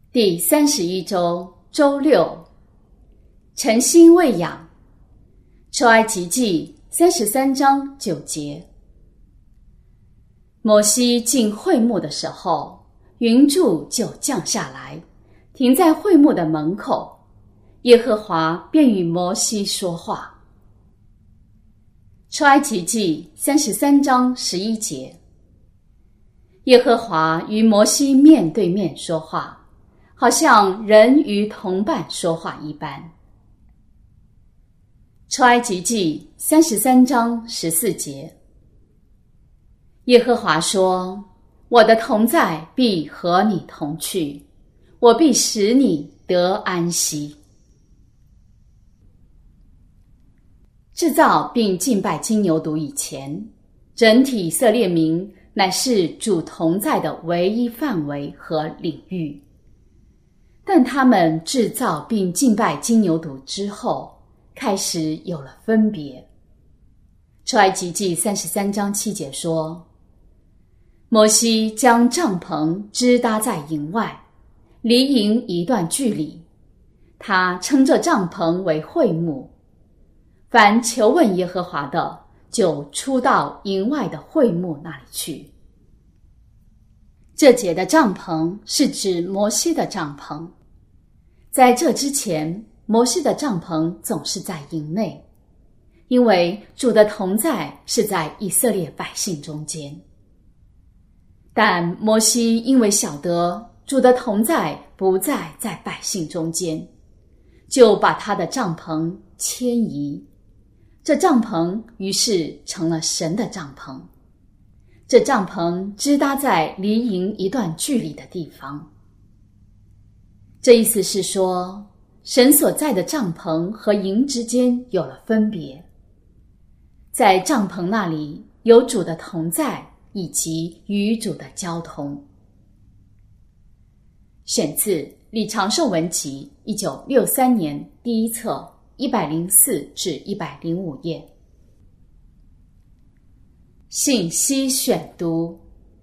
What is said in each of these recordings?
第31周周六，晨星喂养。出埃及记33章9节。摩西进会幕的时候，云柱就降下来，停在会幕的门口，耶和华便与摩西说话。出埃及记33章11节。耶和华与摩西面对面说话，好像人与同伴说话一般。出埃及记33章14节。耶和华说：我的同在必和你同去，我必使你得安息。制造并敬拜金牛犊以前，整体以色列民乃是主同在的唯一范围和领域。但他们制造并敬拜金牛犊之后，开始有了分别。出埃及记33章7节说：摩西将帐篷支搭在营外，离营一段距离，他称这帐篷为会幕。凡求问耶和华的，就出到营外的会幕那里去。这节的帐篷是指摩西的帐篷。在这之前，摩西的帐篷总是在营内，因为主的同在是在以色列百姓中间。但摩西因为晓得主的同在不在百姓中间，就把他的帐篷迁移。这帐篷于是成了神的帐篷。这帐篷支搭在离营一段距离的地方。这意思是说，神所在的帐篷和营之间有了分别。在帐篷那里有主的同在以及与主的交通。选自李长寿文集1963年第一册104至105页。信息选读。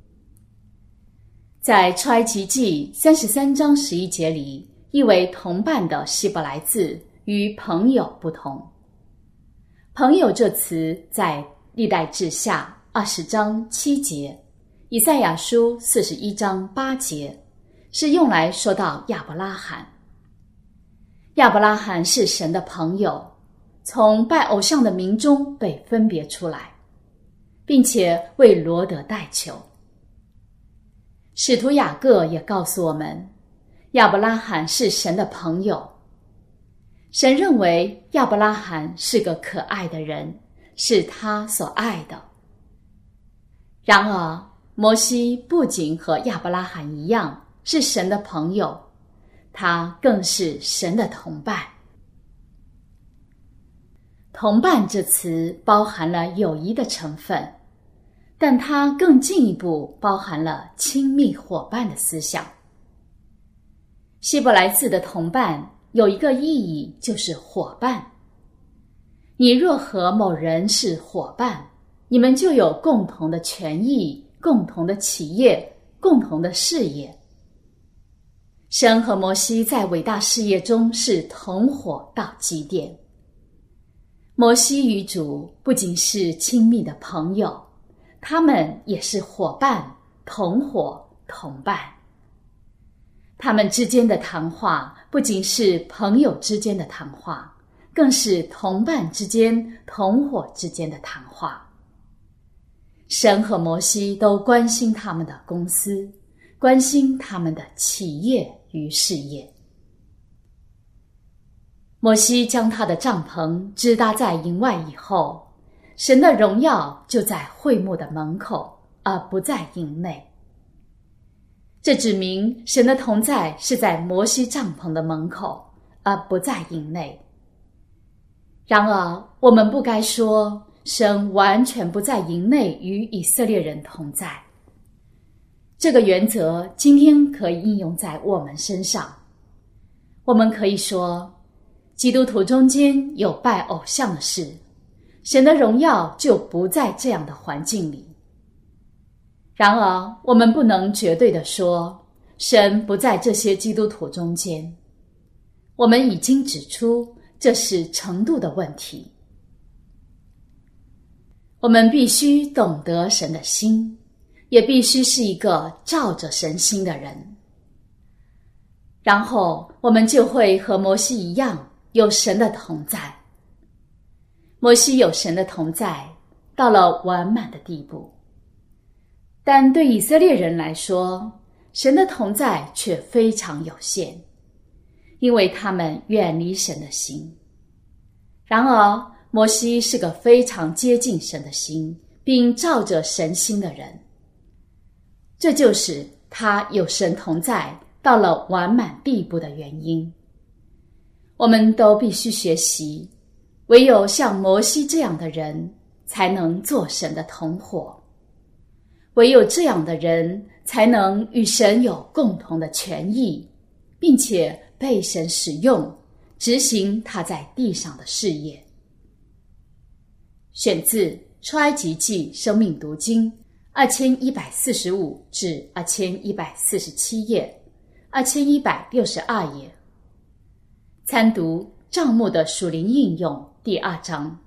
在出埃及记33章11节里，译为同伴的希伯来字与朋友不同。朋友这词在历代志下20章7节，以赛亚书41章8节，是用来说到亚伯拉罕。亚伯拉罕是神的朋友，从拜偶像的民中被分别出来，并且为罗得代求。使徒雅各也告诉我们，亚伯拉罕是神的朋友。神认为亚伯拉罕是个可爱的人，是他所爱的。然而，摩西不仅和亚伯拉罕一样是神的朋友，他更是神的同伴。同伴这词包含了友谊的成分，但它更进一步包含了亲密伙伴的思想。希伯来字的同伴有一个意义，就是伙伴。你若和某人是伙伴，你们就有共同的权益、共同的企业、共同的事业。神和摩西在伟大事业中是同伙到极点。摩西与主不仅是亲密的朋友，他们也是伙伴、同伙、同伴。他们之间的谈话不仅是朋友之间的谈话，更是同伴之间、同伙之间的谈话。神和摩西都关心他们的公司，关心他们的企业与事业。摩西将他的帐篷支搭在营外以后，神的荣耀就在会幕的门口，而不在营内。这指明神的同在是在摩西帐篷的门口，而不在营内。然而，我们不该说神完全不在营内与以色列人同在。这个原则今天可以应用在我们身上。我们可以说，基督徒中间有拜偶像的事，神的荣耀就不在这样的环境里。然而，我们不能绝对地说， 神不在这些基督徒中间。我们已经指出，这是程度的问题。我们必须懂得神的心，也必须是一个照着神心的人。然后我们就会和摩西一样，有神的同在。摩西有神的同在，到了完满的地步。但对以色列人来说，神的同在却非常有限，因为他们远离神的心。然而摩西是个非常接近神的心，并照着神心的人。这就是他有神同在，到了完满地步的原因。我们都必须学习，唯有像摩西这样的人，才能做神的同伙。唯有这样的人，才能与神有共同的权益，并且被神使用，执行他在地上的事业。选自出埃及记生命读经2145至2147页，2162页。参读帐幕的属灵应用第2章。